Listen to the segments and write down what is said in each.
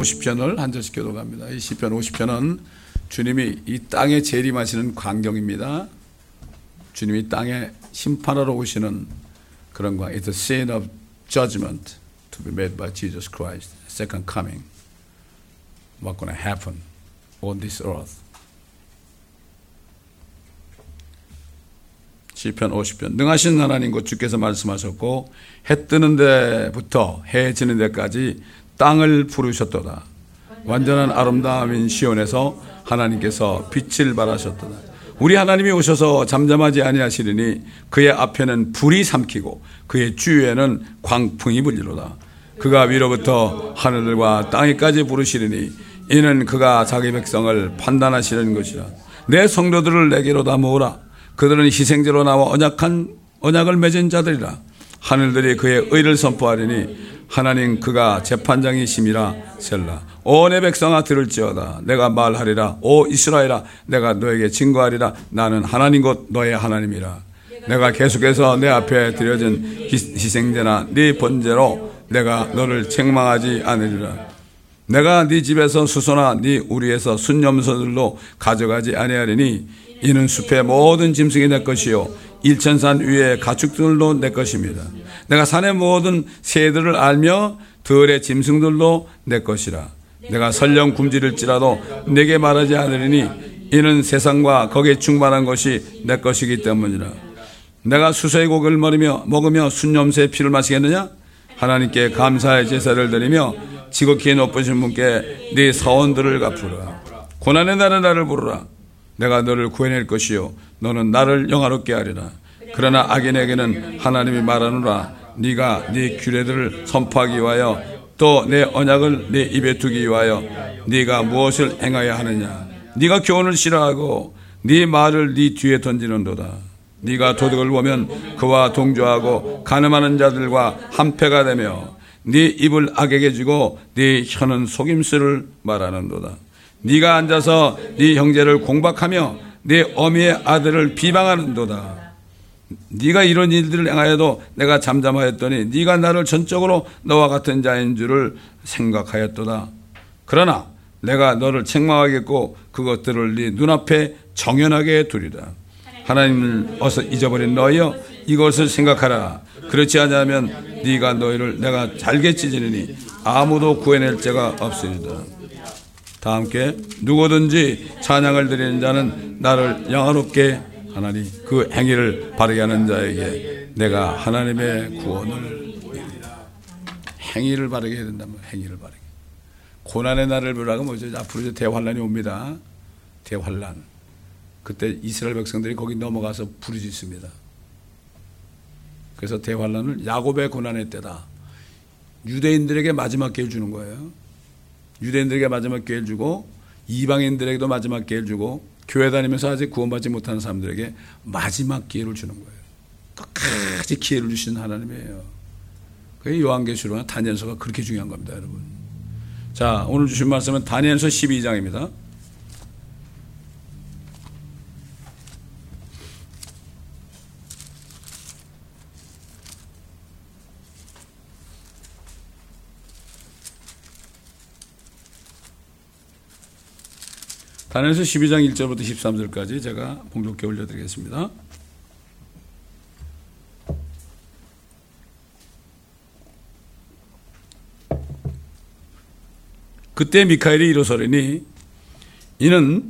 50편을 한 절씩 교독합니다. 이 시편 50편은 주님이 이 땅에 재림하시는 광경입니다. 주님이 땅에 심판하러 오시는 그런 광. It's the scene of judgment to be made by Jesus Christ. Second coming. What's going to happen on this earth? 시편 50편. 능하신 하나님 곧 주께서 말씀하셨고 해 뜨는 데부터 해 지는 데까지 땅을 부르셨도다. 완전한 아름다움인 시온에서 하나님께서 빛을 발하셨도다. 우리 하나님이 오셔서 잠잠하지 아니하시리니 그의 앞에는 불이 삼키고 그의 주위에는 광풍이 불리로다. 그가 위로부터 하늘들과 땅에까지 부르시리니 이는 그가 자기 백성을 판단하시는 것이라. 내 성도들을 내게로다 모으라. 그들은 희생제로 나와 언약을 맺은 자들이라. 하늘들이 그의 의를 선포하리니 하나님 그가 재판장이심이라. 셀라. 오 내 백성아 들을지어다. 내가 말하리라. 오 이스라엘아 내가 너에게 증거하리라. 나는 하나님 곧 너의 하나님이라. 내가 계속해서 내 앞에 드려진 희생제나 네 번제로 내가 너를 책망하지 않으리라. 내가 네 집에서 수소나 네 우리에서 순염소들로 가져가지 아니하리니 이는 숲의 모든 짐승이 내 것이요 일천산 위의 가축들도 내 것입니다. 내가 산의 모든 새들을 알며 들의 짐승들도 내 것이라. 내가 설령 굶주릴지라도 내게 말하지 않으리니 이는 세상과 거기에 충만한 것이 내 것이기 때문이라. 내가 수소의 고기를 먹으며 순염새의 피를 마시겠느냐? 하나님께 감사의 제사를 드리며 지극히 높으신 분께 네 사원들을 갚으라. 고난의 날에 나를 부르라. 내가 너를 구해낼 것이요 너는 나를 영화롭게 하리라. 그러나 악인에게는 하나님이 말하노라. 네가 네 규례들을 선포하기 위하여 또 내 언약을 네 입에 두기 위하여 네가 무엇을 행해야 하느냐. 네가 교훈을 싫어하고 네 말을 네 뒤에 던지는도다. 네가 도둑을 보면 그와 동조하고 간음하는 자들과 한패가 되며 네 입을 악에게 주고 네 혀는 속임수를 말하는도다. 네가 앉아서 네 형제를 공박하며 네 어미의 아들을 비방하는도다. 네가 이런 일들을 행하여도 내가 잠잠하였더니 네가 나를 전적으로 너와 같은 자인 줄을 생각하였도다. 그러나 내가 너를 책망하겠고 그것들을 네 눈앞에 정연하게 두리라. 하나님을 어서 잊어버린 너희여 이것을 생각하라. 그렇지 않으면 네가 너희를 내가 잘게 찢으리니 아무도 구해낼 자가 없으리다. 다 함께 누구든지 찬양을 드리는 자는 나를 영화롭게 하나니 그 행위를 바르게 하는 자에게 내가 하나님의 구원을 이루리라. 행위를 바르게 해야 된다면 행위를 바르게. 고난의 날을 부르라고 뭐죠? 앞으로 이제 대환란이 옵니다. 대환란. 그때 이스라엘 백성들이 거기 넘어가서 부르짖습니다. 그래서 대환란을 야곱의 고난의 때다. 유대인들에게 마지막 기회를 주는 거예요. 유대인들에게 마지막 기회를 주고 이방인들에게도 마지막 기회를 주고 교회 다니면서 아직 구원받지 못하는 사람들에게 마지막 기회를 주는 거예요. 끝까지 기회를 주시는 하나님이에요. 그게 요한계시록이나 다니엘서가 그렇게 중요한 겁니다, 여러분. 자, 오늘 주신 말씀은 다니엘서 12장입니다. 다니엘서 12장 1절부터 13절까지 제가 봉독해 올려드리겠습니다. 그때 미카엘이 일어서리니 이는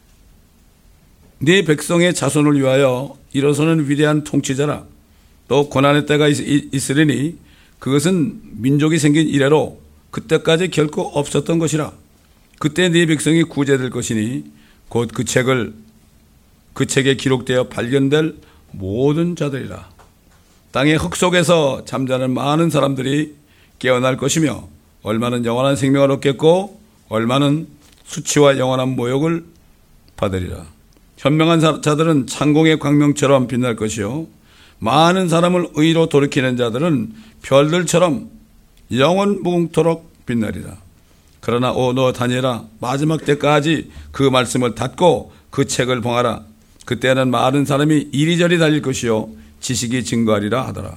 네 백성의 자손을 위하여 일어서는 위대한 통치자라. 또 고난의 때가 있으리니 그것은 민족이 생긴 이래로 그때까지 결코 없었던 것이라. 그때 네 백성이 구제될 것이니 곧 그 책에 기록되어 발견될 모든 자들이라. 땅의 흙 속에서 잠자는 많은 사람들이 깨어날 것이며 얼마는 영원한 생명을 얻겠고 얼마는 수치와 영원한 모욕을 받으리라. 현명한 자들은 창공의 광명처럼 빛날 것이요 많은 사람을 의로 돌이키는 자들은 별들처럼 영원 무궁토록 빛나리라. 그러나 너 다니엘아 마지막 때까지 그 말씀을 닫고 그 책을 봉하라. 그때는 많은 사람이 이리저리 달릴 것이요 지식이 증거하리라 하더라.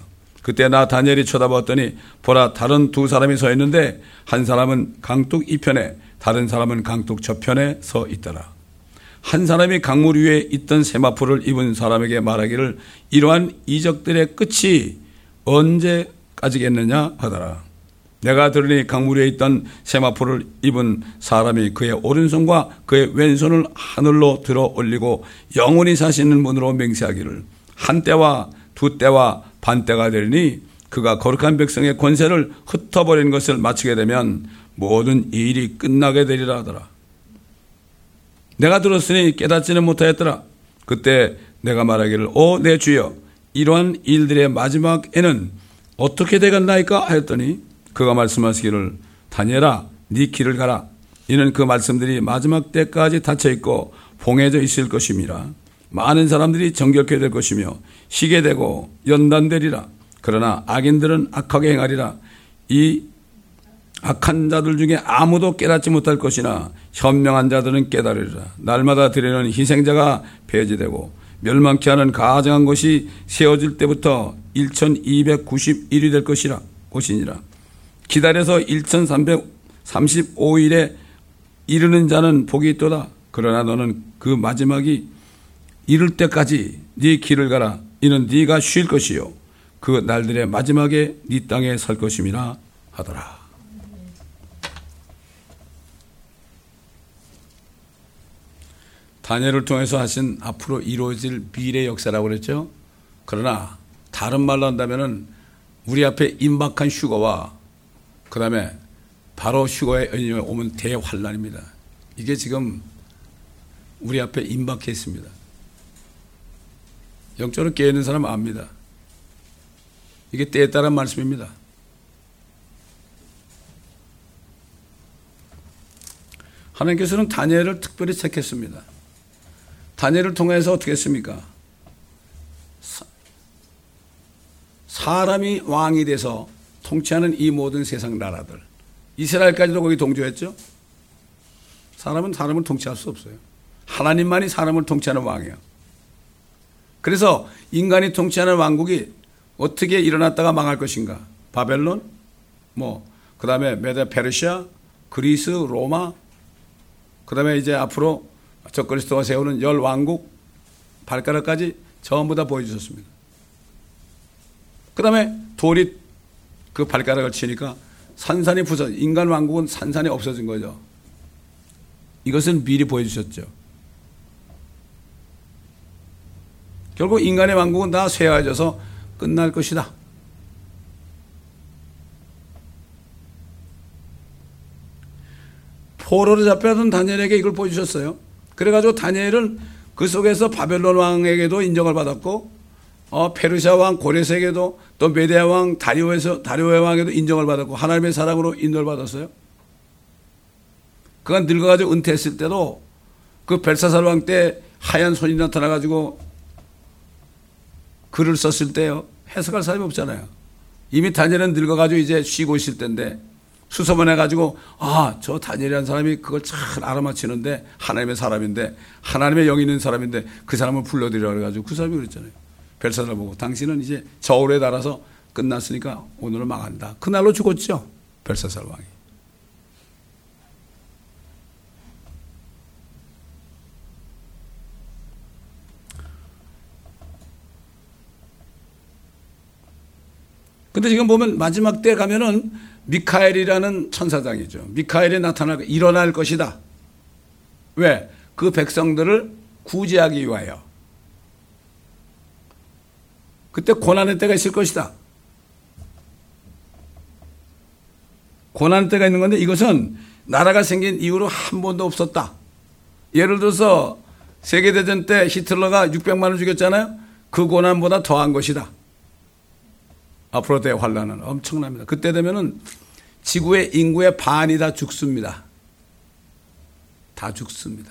그때 나 다니엘이 쳐다보았더니 보라, 다른 두 사람이 서 있는데 한 사람은 강둑 이편에 다른 사람은 강둑 저편에 서 있더라. 한 사람이 강물 위에 있던 세마포를 입은 사람에게 말하기를 이러한 이적들의 끝이 언제까지겠느냐 하더라. 내가 들으니 강물 위에 있던 세마포를 입은 사람이 그의 오른손과 그의 왼손을 하늘로 들어 올리고 영원히 사시는 분으로 맹세하기를 한 때와 두 때와 반 때가 되리니 그가 거룩한 백성의 권세를 흩어버리는 것을 마치게 되면 모든 이 일이 끝나게 되리라 하더라. 내가 들었으니 깨닫지는 못하였더라. 그때 내가 말하기를 오 내 주여, 이러한 일들의 마지막에는 어떻게 되겠나이까 하였더니 그가 말씀하시기를 다니엘아, 네 길을 가라. 이는 그 말씀들이 마지막 때까지 닫혀있고 봉해져 있을 것임이라. 많은 사람들이 정결케 될 것이며 시게 되고 연단되리라. 그러나 악인들은 악하게 행하리라. 이 악한 자들 중에 아무도 깨닫지 못할 것이나 현명한 자들은 깨달으리라. 날마다 드리는 희생자가 폐지되고 멸망케 하는 가증한 것이 세워질 때부터 1291이 될 것이니라. 기다려서 1335일에 이르는 자는 복이 있도다. 그러나 너는 그 마지막이 이를 때까지 네 길을 가라. 이는 네가 쉴 것이요 그 날들의 마지막에 네 땅에 살 것임이라 하더라. 다니엘을 통해서 하신 앞으로 이루어질 미래 역사라고 그랬죠. 그러나 다른 말로 한다면은 우리 앞에 임박한 휴거와 그 다음에 바로 휴거의 연임에 오면 대환란입니다. 이게 지금 우리 앞에 임박해 있습니다. 영적으로 깨어있는 사람은 압니다. 이게 때에 따른 말씀입니다. 하나님께서는 다니엘을 특별히 택했습니다. 다니엘을 통해서 어떻게 했습니까? 사람이 왕이 돼서 통치하는 이 모든 세상 나라들, 이스라엘까지도 거기 동조했죠. 사람은 사람을 통치할 수 없어요. 하나님만이 사람을 통치하는 왕이에요. 그래서 인간이 통치하는 왕국이 어떻게 일어났다가 망할 것인가? 바벨론, 그 다음에 메데 페르시아, 그리스, 로마, 그 다음에 이제 앞으로 적그리스도가 세우는 10왕국 발가락까지 전부 다 보여주셨습니다. 그 다음에 돌이 그 발가락을 치니까 산산이 부서져, 인간 왕국은 산산이 없어진 거죠. 이것은 미리 보여주셨죠. 결국 인간의 왕국은 다 쇠해져서 끝날 것이다. 포로로 잡혀던 다니엘에게 이걸 보여주셨어요. 그래가지고 다니엘은 그 속에서 바벨론 왕에게도 인정을 받았고, 페르시아 왕 고레스에게도 또 메디아 왕 다리오의 왕에게도 인정을 받았고, 하나님의 사랑으로 인도를 받았어요. 그가 늙어가지고 은퇴했을 때도 그 벨사살 왕 때 하얀 손이 나타나가지고 글을 썼을 때요, 해석할 사람이 없잖아요. 이미 다니엘은 늙어가지고 이제 쉬고 있을 때인데 수소문해가지고 저 다니엘이라는 사람이 그걸 잘 알아맞히는데 하나님의 사람인데 하나님의 영이 있는 사람인데 그 사람을 불러들이라고 그래가지고 그 사람이 그랬잖아요. 벨사살 보고 당신은 이제 저울에 달아서 끝났으니까 오늘은 망한다. 그날로 죽었죠. 벨사살 왕이. 근데 지금 보면 마지막 때 가면은 미카엘이라는 천사장이죠. 미카엘이 일어날 것이다. 왜? 그 백성들을 구제하기 위하여. 그때 고난의 때가 있을 것이다. 고난의 때가 있는 건데 이것은 나라가 생긴 이후로 한 번도 없었다. 예를 들어서 세계대전 때 히틀러가 600만을 죽였잖아요. 그 고난보다 더한 것이다. 앞으로 대환란은 엄청납니다. 그때 되면은 지구의 인구의 반이 다 죽습니다. 다 죽습니다.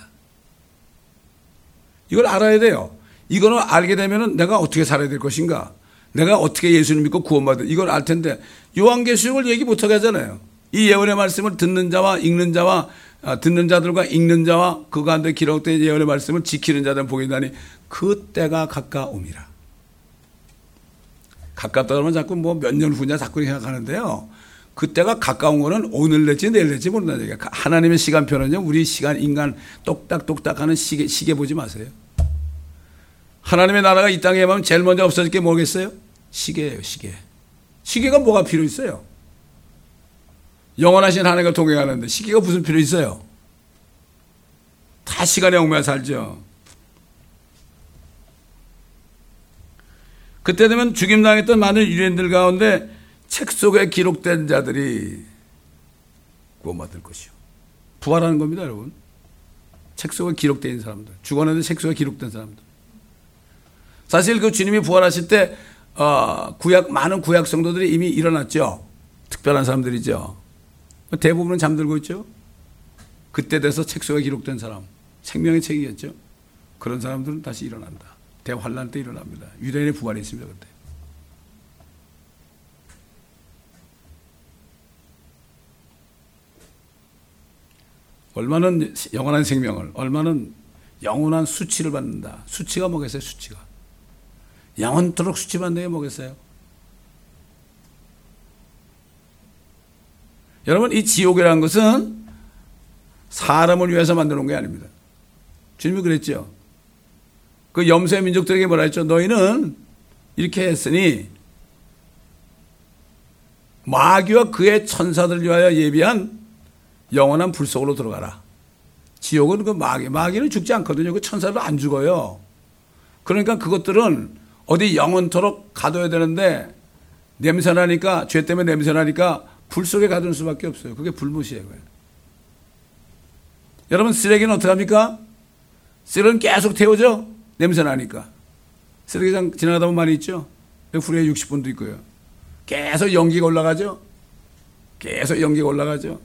이걸 알아야 돼요. 이거는 알게 되면은 내가 어떻게 살아야 될 것인가? 내가 어떻게 예수님 믿고 구원받을 이걸 알 텐데 요한계시록을 얘기 못하게 하잖아요. 이 예언의 말씀을 듣는 자와 읽는 자와 듣는 자들과 읽는 자와 그 가운데 기록된 예언의 말씀을 지키는 자들은 복이 있나니 그 때가 가까움이라. 가깝다 그러면 자꾸 뭐 몇 년 후냐 자꾸 생각하는데요. 그때가 가까운 거는 오늘 낼지 내일 낼지 모른다는 얘기예요. 하나님의 시간표는요, 우리 시간, 인간 똑딱똑딱 하는 시계 보지 마세요. 하나님의 나라가 이 땅에 오면 제일 먼저 없어질 게 뭐겠어요? 시계예요, 시계. 시계가 뭐가 필요 있어요? 영원하신 하나님과 동행하는데 시계가 무슨 필요 있어요? 다 시간에 얽매여 살죠. 그때 되면 죽임당했던 많은 유대인들 가운데 책 속에 기록된 자들이 구원받을 것이요. 부활하는 겁니다, 여러분. 책 속에 기록되어 있는 사람들. 죽었는데 책 속에 기록된 사람들. 사실 그 주님이 부활하실 때 많은 구약 성도들이 이미 일어났죠. 특별한 사람들이죠. 대부분은 잠들고 있죠. 그때 돼서 책 속에 기록된 사람, 생명의 책이겠죠. 그런 사람들은 다시 일어난다. 대환란 때 일어납니다. 유대인의 부활이 있습니다. 그때. 얼마는 영원한 생명을, 얼마는 영원한 수치를 받는다. 수치가 뭐겠어요? 수치가. 영원토록 수치받는 게 뭐겠어요? 여러분, 이 지옥이라는 것은 사람을 위해서 만들어 놓은 게 아닙니다. 주님이 그랬죠. 그 염소의 민족들에게 뭐라 했죠? 너희는 이렇게 했으니 마귀와 그의 천사들 위하여 예비한 영원한 불 속으로 들어가라. 지옥은 그 마귀는 죽지 않거든요. 그 천사도 안 죽어요. 그러니까 그것들은 어디 영원토록 가둬야 되는데 냄새나니까, 죄 때문에 냄새나니까 불 속에 가두는 수밖에 없어요. 그게 불못이에요. 여러분, 쓰레기는 어떡합니까? 쓰레기는 계속 태우죠? 냄새나니까. 쓰레기장 지나가다 보면 많이 있죠? 후에 60분도 있고요. 계속 연기가 올라가죠? 계속 연기가 올라가죠?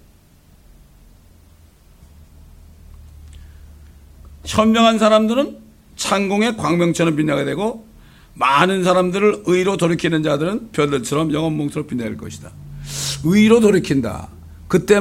현명한 사람들은 창공의 광명처럼 빛나게 되고, 많은 사람들을 의로 돌이키는 자들은 별들처럼 영원 몽소로 빛날 것이다. 의로 돌이킨다. 그때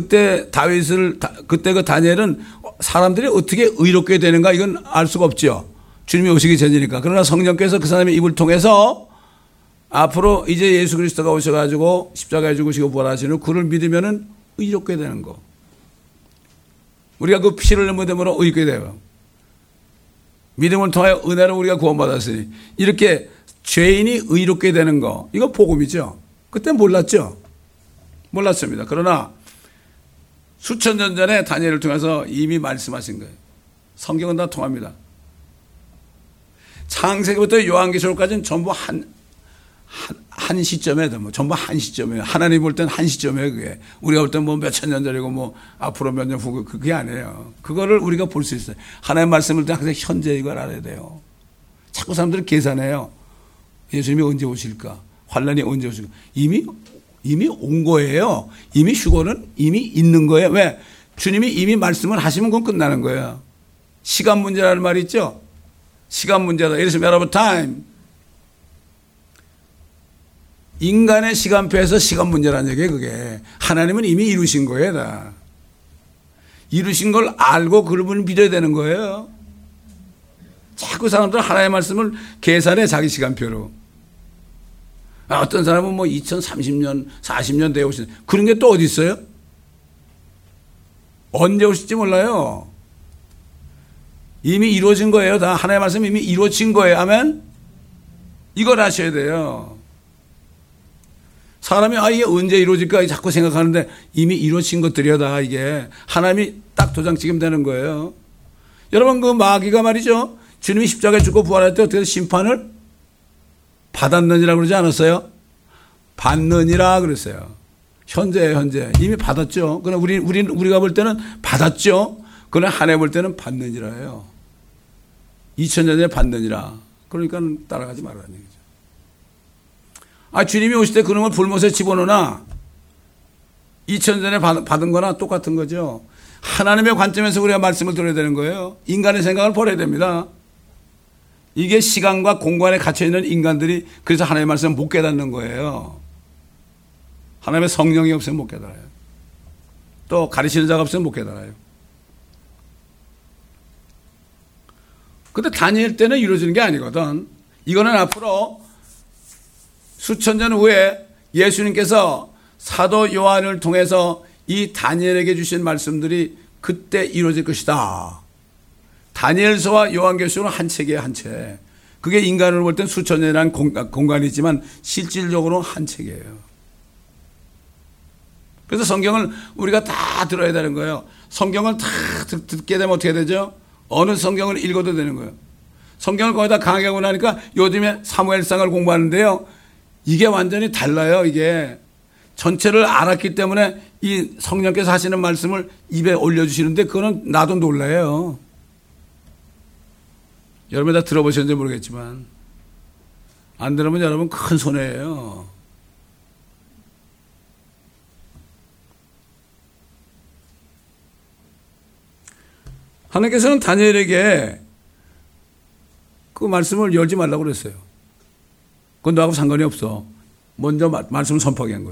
그 다니엘은 사람들이 어떻게 의롭게 되는가 이건 알 수가 없죠. 주님이 오시기 전이니까. 그러나 성령께서 그 사람의 입을 통해서 앞으로 이제 예수 그리스도가 오셔가지고 십자가에 죽으시고 부활하시는 후 그를 믿으면은 의롭게 되는 거. 우리가 그 피를 흘림으로 의롭게 돼요. 믿음을 통하여 은혜로 우리가 구원받았으니 이렇게 죄인이 의롭게 되는 거, 이거 복음이죠. 그때 몰랐죠. 몰랐습니다. 그러나 수천 년 전에 다니엘을 통해서 이미 말씀하신 거예요. 성경은 다 통합니다. 창세기부터 요한계시록까지는 전부 한 시점에, 전부 한 시점이에요. 하나님 볼 때는 한 시점이에요, 그게. 우리가 볼 때는 뭐 몇천 년 전이고 뭐 앞으로 몇 년 후, 그게 아니에요. 그거를 우리가 볼 수 있어요. 하나님 말씀을 때 항상 현재 이걸 알아야 돼요. 자꾸 사람들이 계산해요. 예수님이 언제 오실까? 환란이 언제 오실까? 이미 온 거예요. 이미 휴거는 이미 있는 거예요. 왜? 주님이 이미 말씀을 하시면 그건 끝나는 거예요. 시간 문제라는 말이 있죠? 시간 문제다. It is a matter of time. 인간의 시간표에서 시간 문제라는 얘기예요, 그게. 하나님은 이미 이루신 거예요, 다. 이루신 걸 알고 그분을 믿어야 되는 거예요. 자꾸 사람들은 하나님의 말씀을 계산해, 자기 시간표로. 어떤 사람은 뭐 2030년, 40년 되어 오신, 그런 게 또 어디 있어요? 언제 오실지 몰라요. 이미 이루어진 거예요, 다. 하나님의 말씀이 이미 이루어진 거예요. 아멘? 이걸 아셔야 돼요. 사람이 이게 언제 이루어질까 자꾸 생각하는데 이미 이루어진 것들이야 다. 이게 하나님이 딱 도장 찍으면 되는 거예요. 여러분, 그 마귀가 말이죠, 주님이 십자가에 죽고 부활할 때 어떻게 심판을 받았느니라 그러지 않았어요? 받느니라 그랬어요. 현재예요, 현재. 이미 받았죠. 그러나 우리가 볼 때는 받았죠. 그러나 하나님 볼 때는 받느니라예요. 2000년 전에 받느니라. 그러니까 따라가지 말라는 얘기죠. 주님이 오실 때 그런 걸 불못에 집어넣으나 2000년 전에 받은 거나 똑같은 거죠. 하나님의 관점에서 우리가 말씀을 들어야 되는 거예요. 인간의 생각을 버려야 됩니다. 이게 시간과 공간에 갇혀있는 인간들이 그래서 하나님의 말씀을 못 깨닫는 거예요. 하나님의 성령이 없으면 못 깨달아요. 또 가르치는 자가 없으면 못 깨달아요. 근데 다니엘 때는 이루어지는 게 아니거든. 이거는 앞으로 수천 년 후에 예수님께서 사도 요한을 통해서 이 다니엘에게 주신 말씀들이 그때 이루어질 것이다. 다니엘서와 요한계시록은 한 책이에요, 한 책. 그게 인간으로 볼 땐 수천 년이라는 공간이지만 실질적으로 한 책이에요. 그래서 성경을 우리가 다 들어야 되는 거예요. 성경을 다 듣게 되면 어떻게 되죠? 어느 성경을 읽어도 되는 거예요. 성경을 거기다 강하게 하고 나니까 요즘에 사무엘상을 공부하는데요. 이게 완전히 달라요. 이게 전체를 알았기 때문에 이 성령께서 하시는 말씀을 입에 올려주시는데 그거는 나도 놀라요. 여러분 다 들어보셨는지 모르겠지만 안 들으면 여러분 큰 손해예요. 하나님께서는 다니엘에게 그 말씀을 열지 말라고 그랬어요. 그건 너하고 상관이 없어. 먼저 말씀을 선포하게 한 거죠.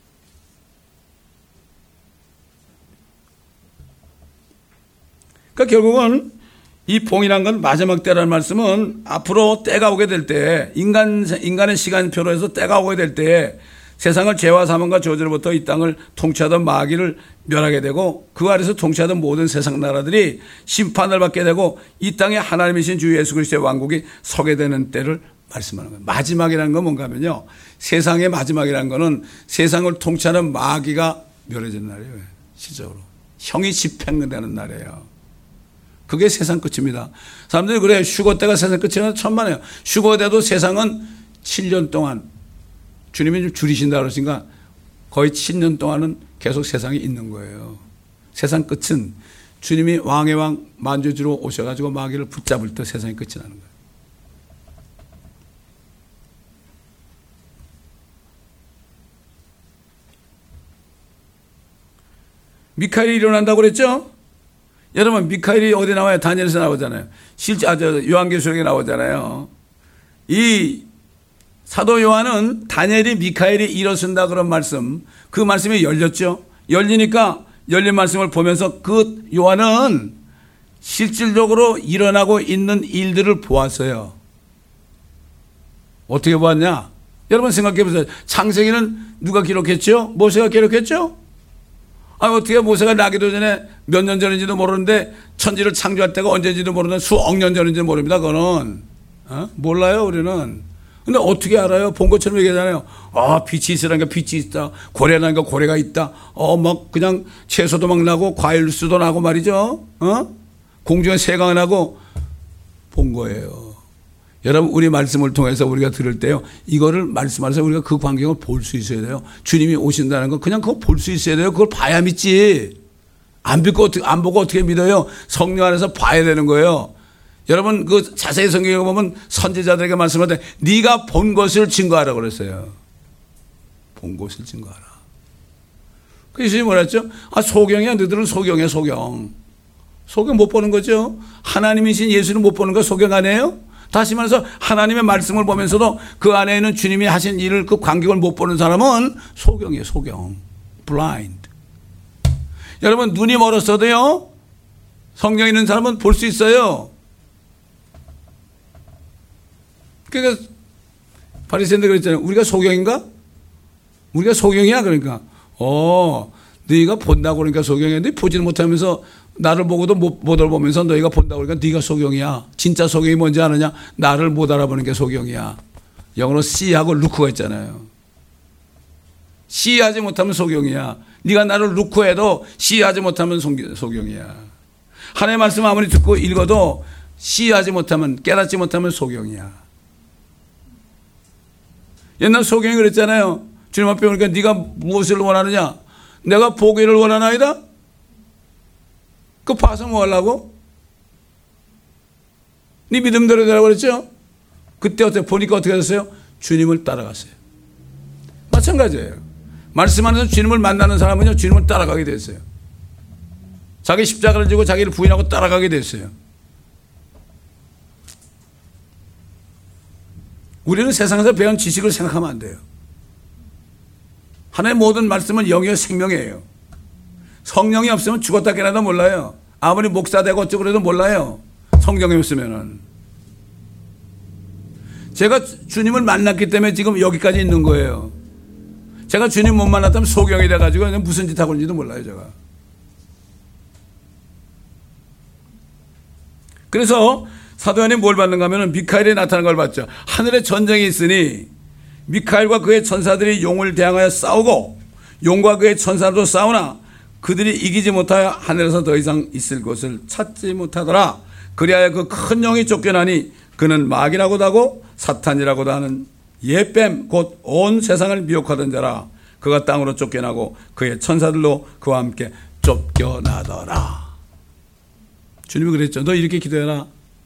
그러니까 결국은 이 봉이란 건 마지막 때라는 말씀은 앞으로 때가 오게 될 때 인간의 시간표로 해서 때가 오게 될 때 세상을 죄와 사망과 저주로부터 이 땅을 통치하던 마귀를 멸하게 되고 그 아래서 통치하던 모든 세상 나라들이 심판을 받게 되고 이 땅에 하나님이신 주 예수 그리스도의 왕국이 서게 되는 때를 말씀하는 거예요. 마지막이라는 건 뭔가 하면요. 세상의 마지막이라는 거는 세상을 통치하는 마귀가 멸해지는 날이에요. 실적으로. 형이 집행되는 날이에요. 그게 세상 끝입니다. 사람들이 그래요. 휴거 때가 세상 끝이라는 천만에요. 휴거 때도 세상은 7년 동안 주님이 좀 줄이신다 그러시니까 거의 7년 동안은 계속 세상에 있는 거예요. 세상 끝은 주님이 왕의 왕 만주주로 오셔가지고 마귀를 붙잡을 때 세상이 끝이 나는 거예요. 미카엘이 일어난다고 그랬죠? 여러분 미카엘이 어디 나와요? 다니엘에서 나오잖아요. 실제 요한계시록에 나오잖아요. 이 사도 요한은 다니엘이 미카엘이 일어선다 그런 말씀, 그 말씀이 열렸죠. 열리니까 열린 말씀을 보면서 그 요한은 실질적으로 일어나고 있는 일들을 보았어요. 어떻게 보았냐? 여러분 생각해 보세요. 창세기는 누가 기록했죠? 모세가 기록했죠? 어떻게 모세가 나기도 전에 몇 년 전인지도 모르는데 천지를 창조할 때가 언제인지도 모르는 수억 년 전인지도 모릅니다. 그거는 몰라요 우리는. 근데 어떻게 알아요? 본 것처럼 얘기하잖아요. 빛이 있으라니까 빛이 있다. 고래라니까 고래가 있다. 막 그냥 채소도 막 나고 과일수도 나고 말이죠. 공중에 새가 나고 본 거예요. 여러분 우리 말씀을 통해서 우리가 들을 때요. 이거를 말씀하면서 우리가 그 광경을 볼 수 있어야 돼요. 주님이 오신다는 건 그냥 그거 볼 수 있어야 돼요. 그걸 봐야 믿지. 안 보고 어떻게 믿어요? 성령 안에서 봐야 되는 거예요. 여러분 그 자세히 성경에 보면 선지자들에게 말씀할 때 네가 본 것을 증거하라고 그랬어요. 본 것을 증거하라. 그 예수님이 뭐라 했죠? 소경이야. 너희들은 소경이야. 소경 못 보는 거죠. 하나님이신 예수는 못 보는 거 소경 아니에요? 다시 말해서 하나님의 말씀을 보면서도 그 안에 있는 주님이 하신 일을 그 광경을 못 보는 사람은 소경이에요. 소경. blind. 여러분 눈이 멀었어도요. 성경 있는 사람은 볼 수 있어요. 그러니까 바리새인들 그랬잖아요. 우리가 소경인가? 우리가 소경이야. 그러니까 너희가 본다고 그러니까 소경인데 보지는 못하면서 나를 보고도 못 알아보면서 너희가 본다고 그러니까 네가 소경이야. 진짜 소경이 뭔지 아느냐? 나를 못 알아보는 게 소경이야. 영어로 C하고 루크가 있잖아요. C하지 못하면 소경이야. 네가 나를 루크해도 C하지 못하면 소경이야. 하나님의 말씀 아무리 듣고 읽어도 C하지 못하면 깨닫지 못하면 소경이야. 옛날 소경이 그랬잖아요. 주님 앞에 오니까 네가 무엇을 원하느냐? 내가 보기를 원하나이다? 그 봐서 뭐 하려고? 네 믿음대로 되라고 그랬죠? 그때 보니까 어떻게 됐어요? 주님을 따라갔어요. 마찬가지예요. 말씀 안에서 주님을 만나는 사람은요, 주님을 따라가게 됐어요. 자기 십자가를 지고 자기를 부인하고 따라가게 됐어요. 우리는 세상에서 배운 지식을 생각하면 안 돼요. 하나님의 모든 말씀은 영이요 생명이에요. 성령이 없으면 죽었다 깨나도 몰라요. 아무리 목사 되고 어쩌고 그래도 몰라요. 성경이 없으면은. 제가 주님을 만났기 때문에 지금 여기까지 있는 거예요. 제가 주님 못 만났다면 소경이 돼가지고 무슨 짓 하고 있는지도 몰라요, 제가. 그래서 사도 요한이 뭘 받는가 하면 미카엘이 나타난 걸 봤죠. 하늘에 전쟁이 있으니 미카엘과 그의 천사들이 용을 대항하여 싸우고 용과 그의 천사도 싸우나 그들이 이기지 못하여 하늘에서 더 이상 있을 곳을 찾지 못하더라. 그리하여 그 큰 영이 쫓겨나니 그는 마귀라고도 하고 사탄이라고도 하는 옛뱀 곧 온 세상을 미혹하던 자라. 그가 땅으로 쫓겨나고 그의 천사들로 그와 함께 쫓겨나더라. 주님이 그랬죠. 너 이렇게 기도해라.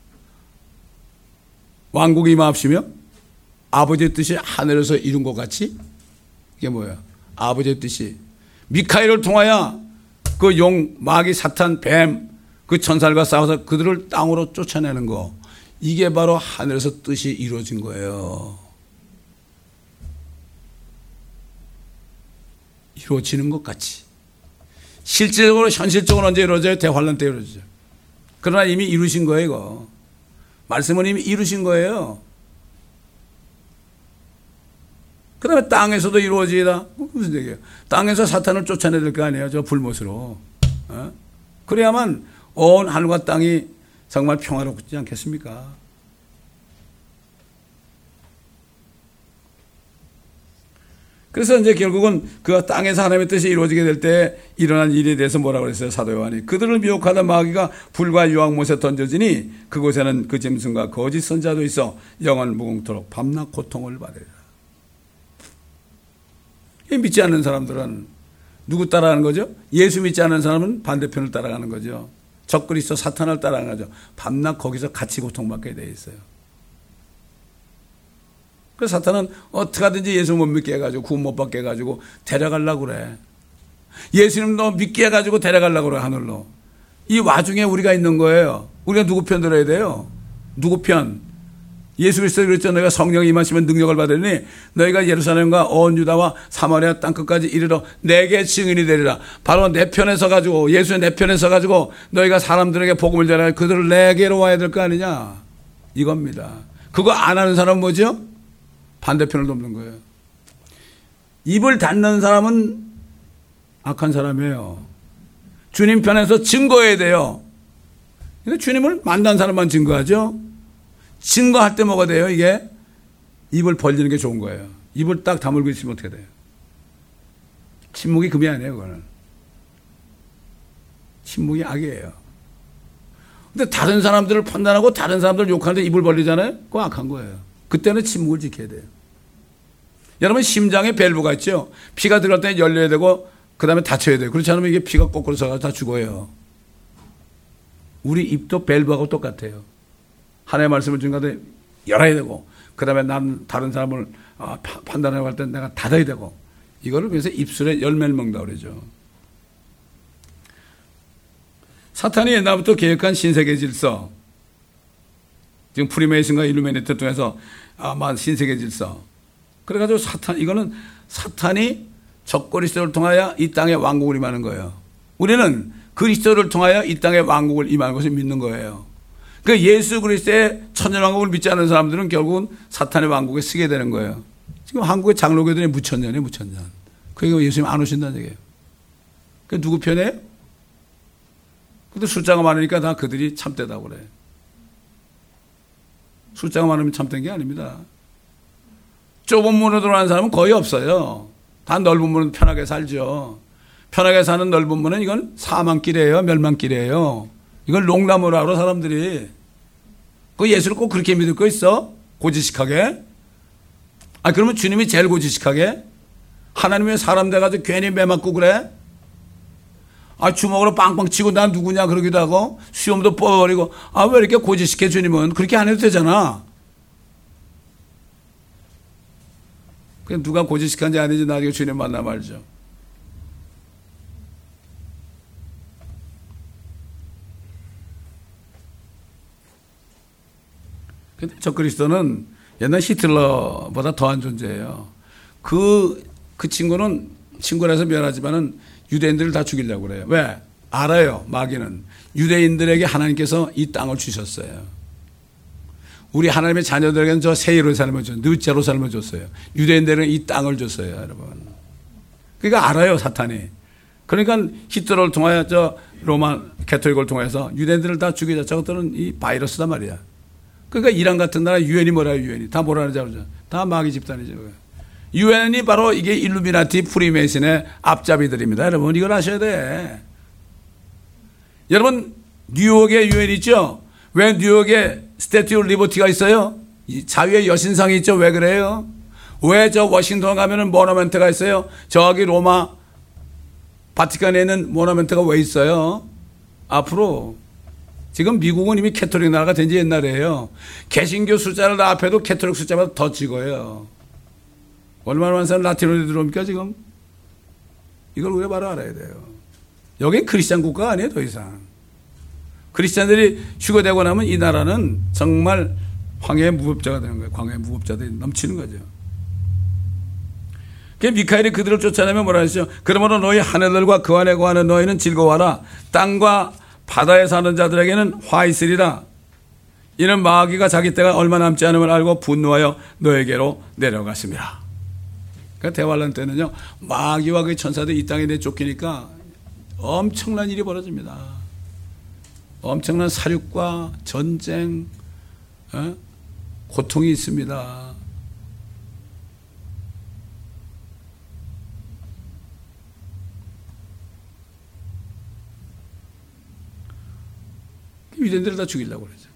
왕국이 임하옵시며 아버지의 뜻이 하늘에서 이룬 것 같이. 이게 뭐야? 아버지의 뜻이 미카엘을 통하여 그 용, 마귀, 사탄, 뱀, 그 천사들과 싸워서 그들을 땅으로 쫓아내는 거. 이게 바로 하늘에서 뜻이 이루어진 거예요. 이루어지는 것 같이. 실질적으로, 현실적으로 언제 이루어져요? 대환란 때 이루어지죠. 그러나 이미 이루신 거예요, 이거. 말씀은 이미 이루신 거예요. 그 다음에 땅에서도 이루어지다. 무슨 얘기예요? 땅에서 사탄을 쫓아내야 될 거 아니에요? 저 불못으로. 그래야만 온 하늘과 땅이 정말 평화롭지 않겠습니까? 그래서 이제 결국은 그 땅에서 하나님의 뜻이 이루어지게 될 때 일어난 일에 대해서 뭐라고 그랬어요? 사도 요한이. 그들을 미혹하던 마귀가 불과 유황못에 던져지니 그곳에는 그 짐승과 거짓 선자도 있어 영원 무궁토록 밤낮 고통을 받으리라. 믿지 않는 사람들은 누구 따라가는 거죠? 예수 믿지 않는 사람은 반대편을 따라가는 거죠. 적그리스도 사탄을 따라가는 거죠. 밤낮 거기서 같이 고통받게 돼 있어요. 그래서 사탄은 어떻게 하든지 예수 못 믿게 해가지고 구원 못 받게 해가지고 데려가려고 그래. 예수님 너 믿게 해가지고 데려가려고 그래, 하늘로. 이 와중에 우리가 있는 거예요. 우리가 누구 편 들어야 돼요? 누구 편? 예수 그리스도 그랬죠. 너희가 성령이 임하시면 능력을 받으니 너희가 예루살렘과 온 유다와 사마리아 땅끝까지 이르러 내게 증인이 되리라. 바로 내 편에 서가지고, 예수의 내 편에 서가지고 너희가 사람들에게 복음을 전하여 그들을 내게로 와야 될 거 아니냐, 이겁니다. 그거 안 하는 사람은 뭐죠? 반대편을 돕는 거예요. 입을 닫는 사람은 악한 사람이에요. 주님 편에서 증거해야 돼요. 근데 주님을 만난 사람만 증거하죠. 증거할 때 뭐가 돼요? 이게 입을 벌리는 게 좋은 거예요. 입을 딱 다물고 있으면 어떻게 돼요? 침묵이 금이 아니에요, 그거는. 침묵이 악이에요. 근데 다른 사람들을 판단하고 다른 사람들을 욕하는데 입을 벌리잖아요? 그거 악한 거예요. 그때는 침묵을 지켜야 돼요. 여러분, 심장에 밸브가 있죠? 피가 들어갈 때 열려야 되고 그 다음에 닫혀야 돼요. 그렇지 않으면 이게 피가 거꾸로 서가지고 다 죽어요. 우리 입도 밸브하고 똑같아요. 하나님의 말씀을 증거하되 열어야 되고, 그 다음에 난 다른 사람을 판단하려고 할 때 내가 닫아야 되고, 이거를 그래서 입술에 열매를 먹는다고 그러죠. 사탄이 옛날부터 계획한 신세계 질서, 지금 프리메이슨과 일루미네이트 통해서 신세계 질서. 그래가지고 이거는 사탄이 적그리스도를 통하여 이 땅에 왕국을 임하는 거예요. 우리는 그리스도를 통하여 이 땅에 왕국을 임하는 것을 믿는 거예요. 그 예수 그리스도의 천년왕국을 믿지 않는 사람들은 결국은 사탄의 왕국에 쓰게 되는 거예요. 지금 한국의 장로교들이 무천년이에요, 무천년. 그러니까 예수님 안 오신다는 얘기예요. 그 누구 편이에요? 근데 숫자가 많으니까 다 그들이 참되다고 그래. 숫자가 많으면 참된 게 아닙니다. 좁은 문으로 들어가는 사람은 거의 없어요. 다 넓은 문은 편하게 살죠. 편하게 사는 넓은 문은 이건 사망길이에요, 멸망길이에요. 이걸 농담으로 하러 사람들이. 그 예수를 꼭 그렇게 믿을 거 있어? 고지식하게? 그러면 주님이 제일 고지식하게? 하나님의 사람 돼가지고 괜히 매 맞고 그래? 주먹으로 빵빵 치고 난 누구냐 그러기도 하고, 수염도 뽑아버리고, 왜 이렇게 고지식해 주님은? 그렇게 안 해도 되잖아. 그냥 누가 고지식한지 아닌지 나중에 주님 만나면 알죠. 근데 적그리스도는 옛날 히틀러보다 더한 존재예요. 그 친구는 친구라서 미안하지만은 유대인들을 다 죽이려고 그래요. 왜? 알아요. 마귀는 유대인들에게 하나님께서 이 땅을 주셨어요. 우리 하나님의 자녀들에게는 저 새 예루살렘을 줬어요. 뉴 제루살렘을 줬어요. 유대인들은 이 땅을 줬어요, 여러분. 그러니까 알아요, 사탄이. 그러니까 히틀러를 통하여 저 로마 캐톨릭을 통해서 유대인들을 다 죽이자. 저것들은 이 바이러스단 말이야. 그러니까 이란 같은 나라 유엔이 뭐라요, 유엔이. 다 뭐라 하는지 다 마귀 집단이죠. 유엔이 바로 이게 일루미나티 프리메이슨의 앞잡이들입니다. 여러분, 이걸 아셔야 돼. 여러분, 뉴욕에 유엔 있죠? 왜 뉴욕에 스태튜 리버티가 있어요? 자유의 여신상이 있죠? 왜 그래요? 왜 저 워싱턴 가면은 모너먼트가 있어요? 저기 로마 바티칸에 있는 모너먼트가 왜 있어요? 앞으로 지금 미국은 이미 캐톨릭 나라가 된 지 옛날이에요. 개신교 숫자를 앞에도 캐톨릭 숫자보다 더 찍어요. 얼마나 많은 사람 라틴어에 들어옵니까 지금? 이걸 우리가 바로 알아야 돼요. 여긴 크리스찬 국가가 아니에요, 더 이상. 크리스찬들이 휴거되고 나면 이 나라는 정말 황해의 무법자가 되는 거예요. 광해의 무법자들이 넘치는 거죠. 미카엘이 그들을 쫓아내면 뭐라 하시죠? 그러므로 너희 하늘들과 그 안에 거하는 너희는 즐거워하라. 땅과 바다에 사는 자들에게는 화 있으리라. 이는 마귀가 자기 때가 얼마 남지 않음을 알고 분노하여 너에게로 내려갔습니다. 그러니까 대환란 때는요, 마귀와 그 천사들이 이 땅에 내쫓기니까 엄청난 일이 벌어집니다. 엄청난 사륙과 전쟁, 고통이 있습니다. 유대인들을 다 죽이려고 그러죠.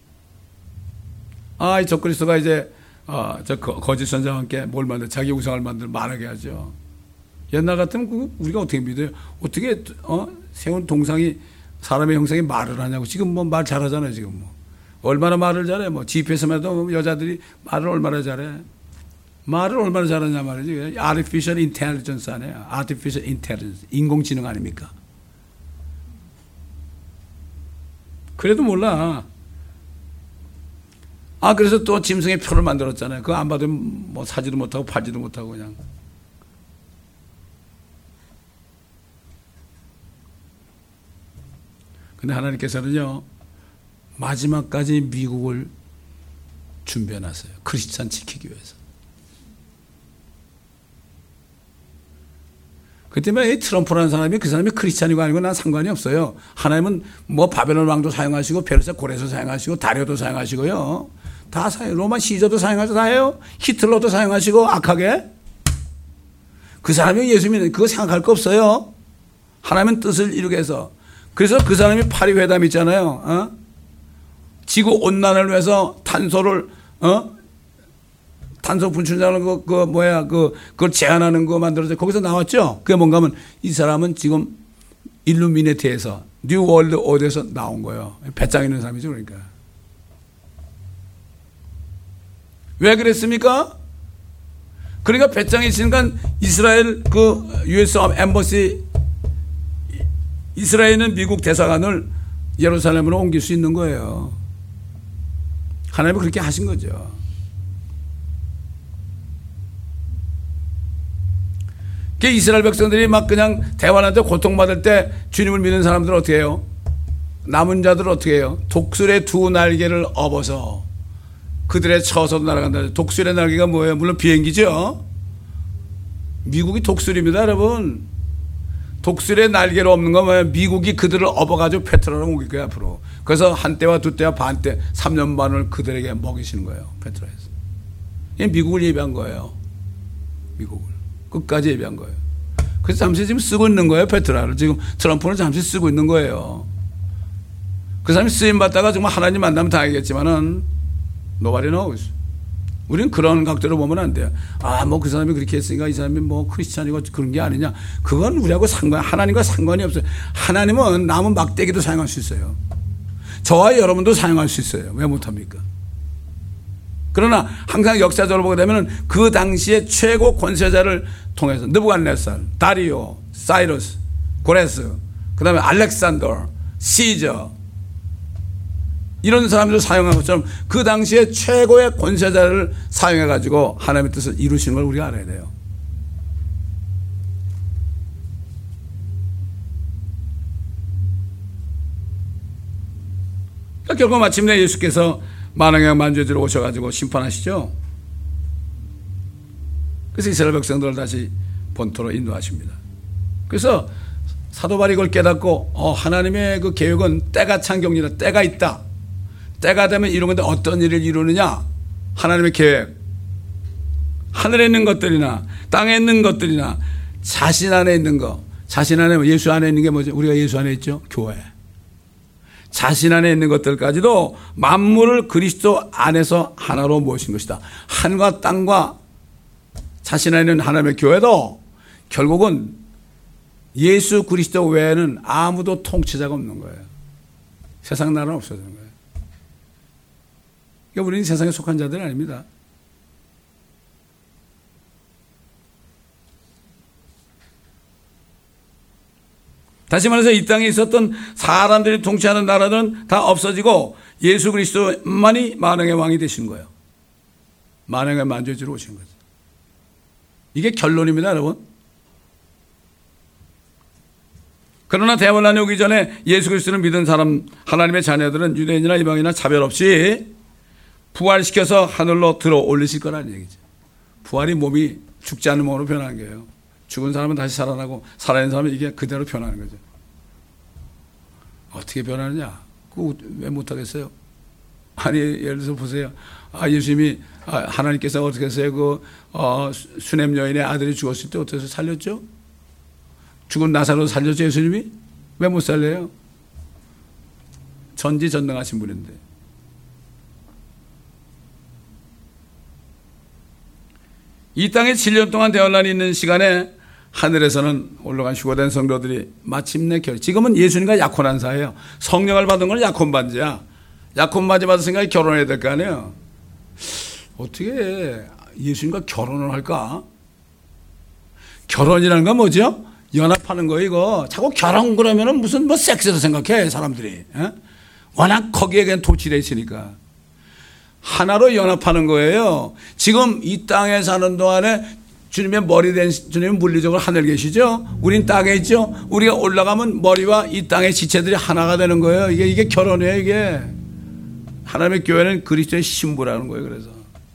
이 적그리스도가 이제 저 거짓 선자와 함께 뭘 만들, 자기 우상을 만들 말하게 하죠. 옛날 같으면 우리가 어떻게 믿어요? 어떻게 세운 동상이 사람의 형상이 말을 하냐고. 지금 뭐 말 잘하잖아요. 지금 뭐 얼마나 말을 잘해. 뭐 GPS만 해도 여자들이 말을 얼마나 잘해. 말을 얼마나 잘하냐 말이지. Artificial Intelligence 아니에요. Artificial Intelligence, 인공지능 아닙니까? 그래도 몰라. 그래서 또 짐승의 표를 만들었잖아요. 그거 안 받으면 뭐 사지도 못하고 팔지도 못하고 그냥. 근데 하나님께서는요, 마지막까지 미국을 준비해 놨어요. 크리스찬 지키기 위해서. 그 때문에 이 트럼프라는 사람이 그 사람이 크리스찬이고 아니고 난 상관이 없어요. 하나님은 뭐 바벨론 왕도 사용하시고 페르시아 고레도 사용하시고 다리오도 사용하시고요. 다 사용. 로마 시저도 사용하셔서 다 해요. 히틀러도 사용하시고 악하게. 그 사람이 예수 믿는 그거 생각할 거 없어요. 하나님은 뜻을 이루게 해서. 그래서 그 사람이 파리 회담 있잖아요. 지구 온난화를 위해서 탄소를 탄소 분출자는 그걸 제한하는 거 만들어서 거기서 나왔죠. 그게 뭔가 하면 이 사람은 지금 일루미네티에서 뉴 월드 오더에서 나온 거예요. 배짱 있는 사람이죠, 그러니까. 왜 그랬습니까? 그러니까 배짱이 있으니까 이스라엘 US 엠버시 이스라엘은 미국 대사관을 예루살렘으로 옮길 수 있는 거예요. 하나님은 그렇게 하신 거죠. 이스라엘 백성들이 막 그냥 대환한테 고통받을 때 주님을 믿는 사람들은 어떻게 해요? 남은 자들은 어떻게 해요? 독수리의 두 날개를 업어서 그들의 처소로 날아간다. 독수리의 날개가 뭐예요? 물론 비행기죠. 미국이 독수리입니다, 여러분. 독수리의 날개를 업는 건 뭐예요? 미국이 그들을 업어가지고 페트로로 옮길 거예요, 앞으로. 그래서 한때와 두때와 반때 3년 반을 그들에게 먹이시는 거예요, 페트로에서. 이게 미국을 예비한 거예요. 미국을. 끝까지 예비한 거예요. 그래서 잠시 지금 쓰고 있는 거예요, 페트라를. 지금 트럼프는 잠시 쓰고 있는 거예요. 그 사람이 쓰임받다가 정말 하나님 만나면 다 알겠지만은 nobody knows. 우리는 그런 각도로 보면 안 돼요. 뭐 그 사람이 그렇게 했으니까 이 사람이 뭐 크리스찬이고 그런 게 아니냐. 그건 우리하고 하나님과 상관이 없어요. 하나님은 남은 막대기도 사용할 수 있어요. 저와 여러분도 사용할 수 있어요. 왜 못합니까? 그러나 항상 역사적으로 보게 되면 그 당시에 최고 권세자를 통해서 느부갓네살, 다리오, 사이러스, 고레스, 그 다음에 알렉산더, 시저 이런 사람들을 사용한 것처럼 그 당시에 최고의 권세자를 사용해 가지고 하나님의 뜻을 이루시는 걸 우리가 알아야 돼요. 그러니까 결국 마침내 예수께서 만왕의 만주주로 오셔가지고 심판하시죠. 그래서 이스라엘 백성들을 다시 본토로 인도하십니다. 그래서 사도 바울이 이걸 깨닫고 하나님의 그 계획은 때가 찬 경리다. 때가 있다. 때가 되면 이루는 건데 어떤 일을 이루느냐? 하나님의 계획. 하늘에 있는 것들이나 땅에 있는 것들이나 자신 안에 있는 거. 자신 안에, 예수 안에 있는 게 뭐죠? 우리가 예수 안에 있죠? 교회. 자신 안에 있는 것들까지도 만물을 그리스도 안에서 하나로 모신 것이다. 하늘과 땅과 자신 안에 있는 하나님의 교회도 결국은 예수 그리스도 외에는 아무도 통치자가 없는 거예요. 세상 나라는 없어지는 거예요. 그러니까 우리는 세상에 속한 자들이 아닙니다. 다시 말해서 이 땅에 있었던 사람들이 통치하는 나라들은 다 없어지고 예수 그리스도만이 만왕의 왕이 되신 거예요. 만왕의 만주주로 오신 거죠. 이게 결론입니다, 여러분. 그러나 대환란이 오기 전에 예수 그리스도를 믿은 사람, 하나님의 자녀들은 유대인이나 이방인이나 차별 없이 부활시켜서 하늘로 들어 올리실 거라는 얘기죠. 부활이 몸이 죽지 않는 몸으로 변하는 거예요. 죽은 사람은 다시 살아나고 살아있는 사람은 이게 그대로 변하는 거죠. 어떻게 변하느냐? 그거 왜 못하겠어요? 아니, 예를 들어서 보세요. 예수님이, 하나님께서 어떻게 했어요? 수냄 여인의 아들이 죽었을 때 어떻게 해서 살렸죠? 죽은 나사로 살렸죠, 예수님이? 왜 못 살려요? 전지전능하신 분인데. 이 땅에 7년 동안 대환란이 있는 시간에 하늘에서는 올라간 휴거된 성도들이 마침내 지금은 예수님과 약혼한사예요. 성령을 받은 건 약혼반지야. 약혼반지 받았으니까 결혼해야 될 거 아니에요. 어떻게 예수님과 결혼을 할까? 결혼이라는 건 뭐죠? 연합하는 거 이거. 자꾸 결혼 그러면은 무슨 섹스로 생각해 사람들이. 에? 워낙 거기에 그냥 도취되어 있으니까. 하나로 연합하는 거예요. 지금 이 땅에 사는 동안에 주님의 머리 된 주님은 물리적으로 하늘 계시죠. 우린 땅에 있죠. 우리가 올라가면 머리와 이 땅의 지체들이 하나가 되는 거예요. 이게 결혼이에요. 이게 하나님의 교회는 그리스도의 신부라는 거예요. 그래서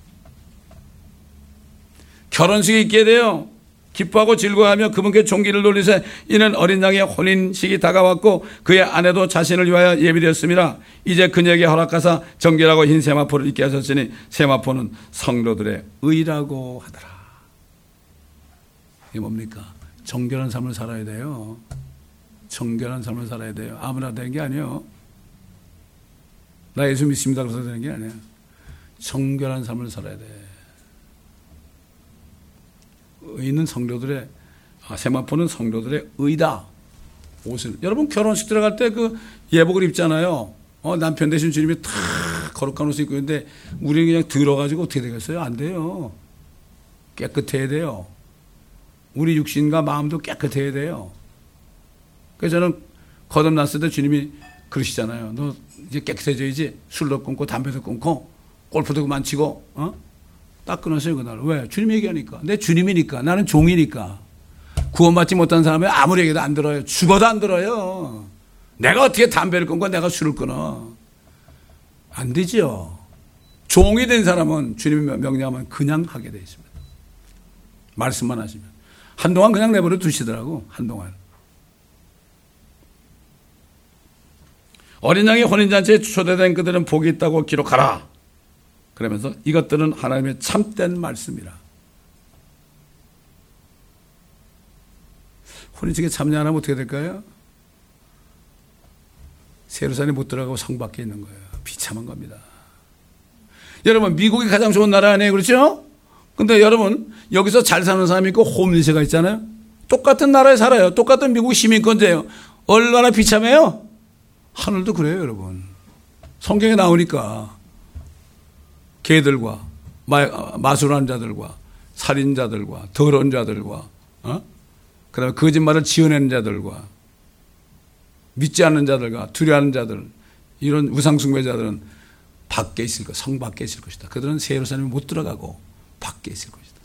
결혼식이 있게 돼요. 기뻐하고 즐거워하며 그분께 종기를 돌리세. 이는 어린 양의 혼인식이 다가왔고 그의 아내도 자신을 위하여 예비되었습니다. 이제 그녀에게 허락하사 정결하고 흰 세마포를 입게 하셨으니 세마포는 성도들의 의라고 하더라. 이게 뭡니까? 정결한 삶을 살아야 돼요. 정결한 삶을 살아야 돼요. 아무나 되는 게 아니에요. 나 예수 믿습니다 그래서 되는 게 아니에요. 정결한 삶을 살아야 돼. 의는 성도들의, 세마포는 성도들의 의다. 옷을. 여러분 결혼식 들어갈 때 그 예복을 입잖아요. 남편 대신 주님이 다 거룩한 옷을 입고 있는데 우리는 그냥 들어가지고 어떻게 되겠어요? 안 돼요. 깨끗해야 돼요. 우리 육신과 마음도 깨끗해야 돼요. 그래서 저는 거듭났을 때 주님이 그러시잖아요. 너 이제 깨끗해져야지. 술도 끊고 담배도 끊고 골프도 그만 치고 딱 끊었어요 그날. 왜? 주님 얘기하니까. 내 주님이니까. 나는 종이니까. 구원받지 못한 사람은 아무리 얘기도 안 들어요. 죽어도 안 들어요. 내가 어떻게 담배를 끊고 내가 술을 끊어. 안 되죠. 종이 된 사람은 주님이 명령하면 그냥 하게 돼 있습니다. 말씀만 하시면. 한동안 그냥 내버려 두시더라고. 한동안. 어린 양의 혼인잔치에 초대된 그들은 복이 있다고 기록하라. 그러면서 이것들은 하나님의 참된 말씀이라. 혼인식에 참여 안 하면 어떻게 될까요? 세루살렘에 못 들어가고 성 밖에 있는 거예요. 비참한 겁니다. 여러분 미국이 가장 좋은 나라 아니에요? 그렇죠? 근데 여러분 여기서 잘 사는 사람이 있고 홈리스가 있잖아요. 똑같은 나라에 살아요. 똑같은 미국 시민권자예요. 얼마나 비참해요? 하늘도 그래요 여러분. 성경에 나오니까 개들과 마술하는 자들과 살인자들과 더러운 자들과 그다음에 거짓말을 지어내는 자들과 믿지 않는 자들과 두려워하는 자들 이런 우상숭배자들은 밖에 있을 것, 성 밖에 있을 것이다. 그들은 새 예루살렘에 못 들어가고 밖에 있을 것이다.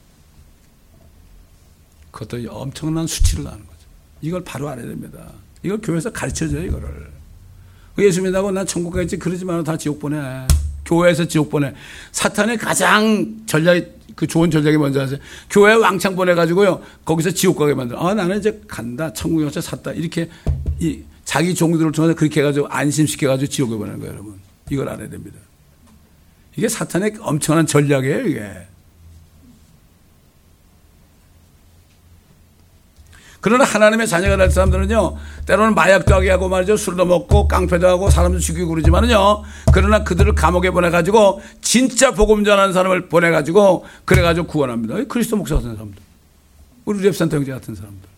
그것도 엄청난 수치를 하는 거죠. 이걸 바로 알아야 됩니다. 이걸 교회에서 가르쳐줘요 이거를. 예수 믿다고 난 천국 가겠지 그러지 말고 다 지옥 보내. 교회에서 지옥 보내. 사탄의 가장 그 좋은 전략이 뭔지 아세요? 교회 왕창 보내가지고요, 거기서 지옥 가게 만들어. 나는 이제 간다. 천국 열차 샀다. 이렇게 자기 종들을 통해서 그렇게 해가지고 안심시켜가지고 지옥에 보내는 거예요, 여러분. 이걸 알아야 됩니다. 이게 사탄의 엄청난 전략이에요, 이게. 그러나 하나님의 자녀가 될 사람들은요, 때로는 마약도 하게 하고 말이죠. 술도 먹고 깡패도 하고 사람도 죽이고 그러지만은요, 그러나 그들을 감옥에 보내가지고 진짜 복음 전하는 사람을 보내가지고 그래가지고 구원합니다. 그리스도 목사 같은 사람들, 우리 랩산터 형제 같은 사람들.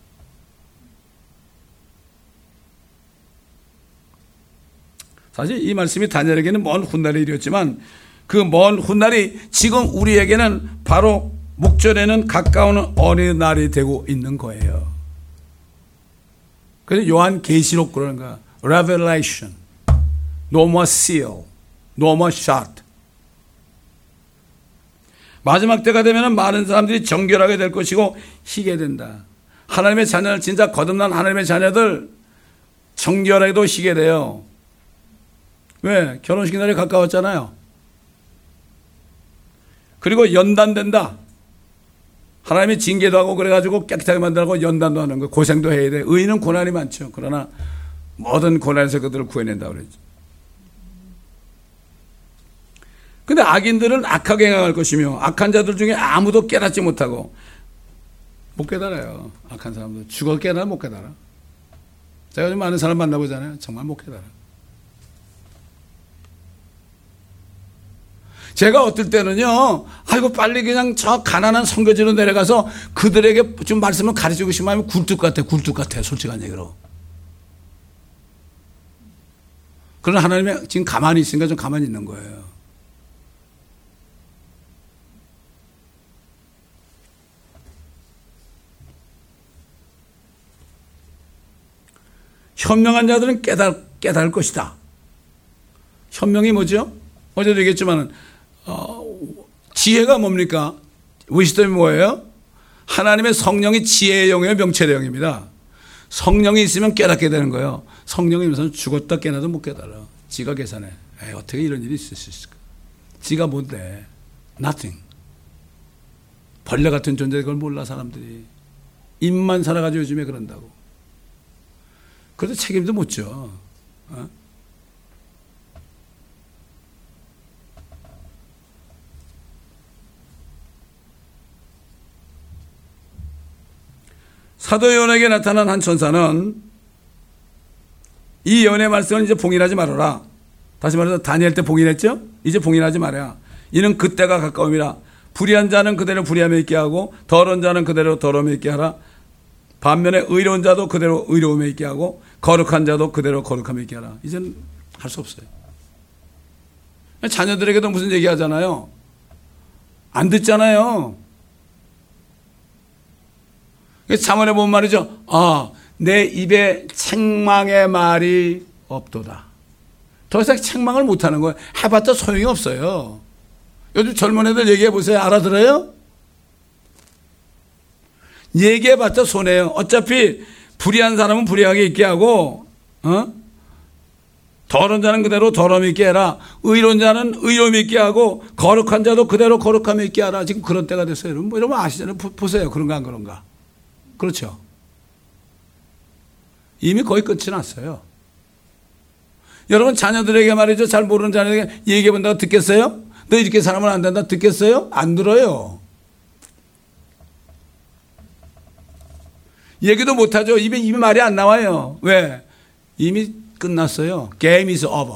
사실 이 말씀이 다니엘에게는 먼 훗날의 일이었지만 그 먼 훗날이 지금 우리에게는 바로 목전에는 가까운 어느 날이 되고 있는 거예요. 그래서 요한 계시록 그러는 거야. Revelation. No more seal. No more shot. 마지막 때가 되면 많은 사람들이 정결하게 될 것이고 희게 된다. 하나님의 자녀들, 진짜 거듭난 하나님의 자녀들 정결하게도 희게 돼요. 왜? 결혼식 날이 가까웠잖아요. 그리고 연단된다. 하나님이 징계도 하고 그래가지고 깨끗하게 만들고 연단도 하는 거, 고생도 해야 돼. 의인은 고난이 많죠. 그러나 모든 고난에서 그들을 구해낸다고 그랬죠. 근데 악인들은 악하게 행할 것이며 악한 자들 중에 아무도 깨닫지 못하고, 못 깨달아요. 악한 사람들 죽어 깨달아 못 깨달아. 제가 요즘 많은 사람 만나보잖아요. 정말 못 깨달아. 제가 어떨 때는요, 아이고 빨리 그냥 저 가난한 선교지로 내려가서 그들에게 좀 말씀을 가르치고 싶으면 굴뚝 같아 솔직한 얘기로. 그러나 하나님이 지금 가만히 있으니까 좀 가만히 있는 거예요. 현명한 자들은 깨달을 것이다. 현명이 뭐죠? 어제도 얘기했지만은 지혜가 뭡니까? 위스덤이 뭐예요? 하나님의 성령이 지혜의 영이에요, 명철의 영입니다. 성령이 있으면 깨닫게 되는 거예요. 성령이 있으면 죽었다 깨나도 못 깨달아. 지가 계산해. 어떻게 이런 일이 있을 수 있을까? 지가 뭔데? Nothing. 벌레 같은 존재, 그걸 몰라 사람들이. 입만 살아가지고 요즘에 그런다고. 그래도 책임도 못 져. 사도 요한에게 나타난 한 천사는 이 예언의 말씀을 이제 봉인하지 말아라. 다시 말해서 다니엘 때 봉인했죠? 이제 봉인하지 말아야. 이는 그때가 가까움이라. 불의한 자는 그대로 불의함에 있게 하고 더러운 자는 그대로 더러움에 있게 하라. 반면에 의로운 자도 그대로 의로움에 있게 하고 거룩한 자도 그대로 거룩함에 있게 하라. 이제는 할 수 없어요. 자녀들에게도 무슨 얘기하잖아요. 안 듣잖아요. 잠언에 보면 말이죠. 내 입에 책망의 말이 없도다. 더 이상 책망을 못하는 거예요. 해봤자 소용이 없어요. 요즘 젊은 애들 얘기해 보세요. 알아들어요? 얘기해봤자 손해요. 어차피 불의한 사람은 불의하게 있게 하고, 더러운 자는 그대로 더러움이 있게 해라. 의로운 자는 의로움이 있게 하고 거룩한 자도 그대로 거룩함이 있게 하라. 지금 그런 때가 됐어요. 여러분 뭐 이러면 아시잖아요. 보세요. 그런가 안 그런가. 그렇죠. 이미 거의 끝이 났어요. 여러분 자녀들에게 말이죠. 잘 모르는 자녀에게 얘기해 본다고 듣겠어요? 너 이렇게 살면 안 된다 듣겠어요? 안 들어요. 얘기도 못하죠. 입에 말이 안 나와요. 왜? 이미 끝났어요. Game is over.